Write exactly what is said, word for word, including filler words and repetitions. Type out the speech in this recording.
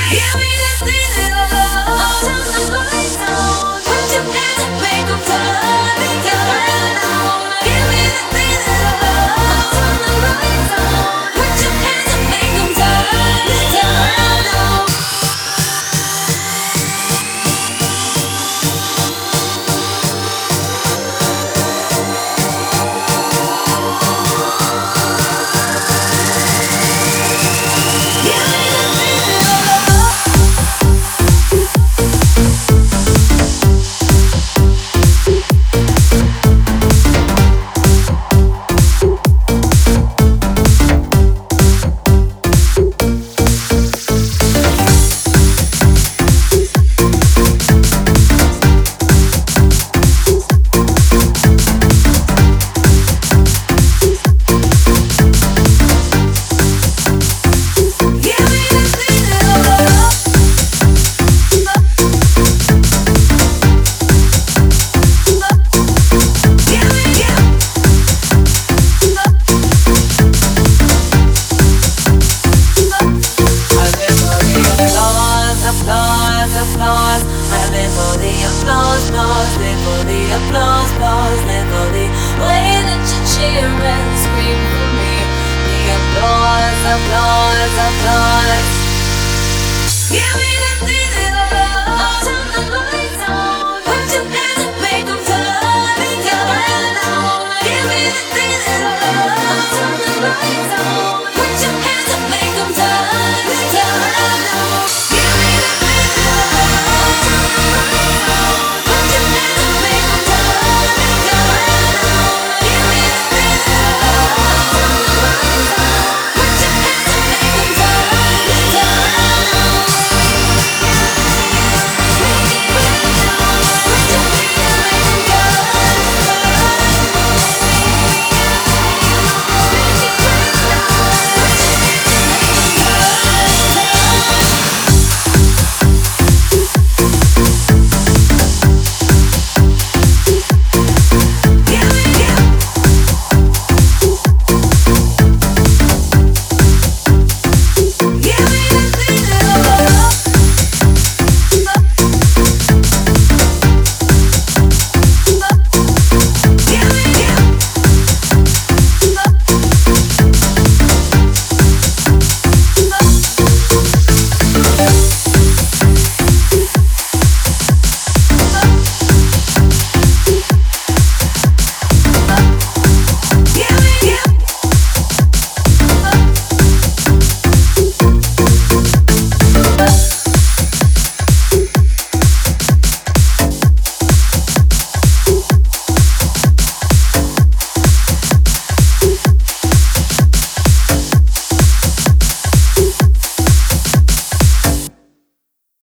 Give me that little love. Turn the lights on. Put your hands up, make 'em turn, turn on. Give me that little love. Turn the lights on. Put your hands up, make 'em turn, turn on. Applause, applause, I live for the applause, applause, live for the applause, applause, live for the way that you cheer and scream for me. The applause, applause, applause.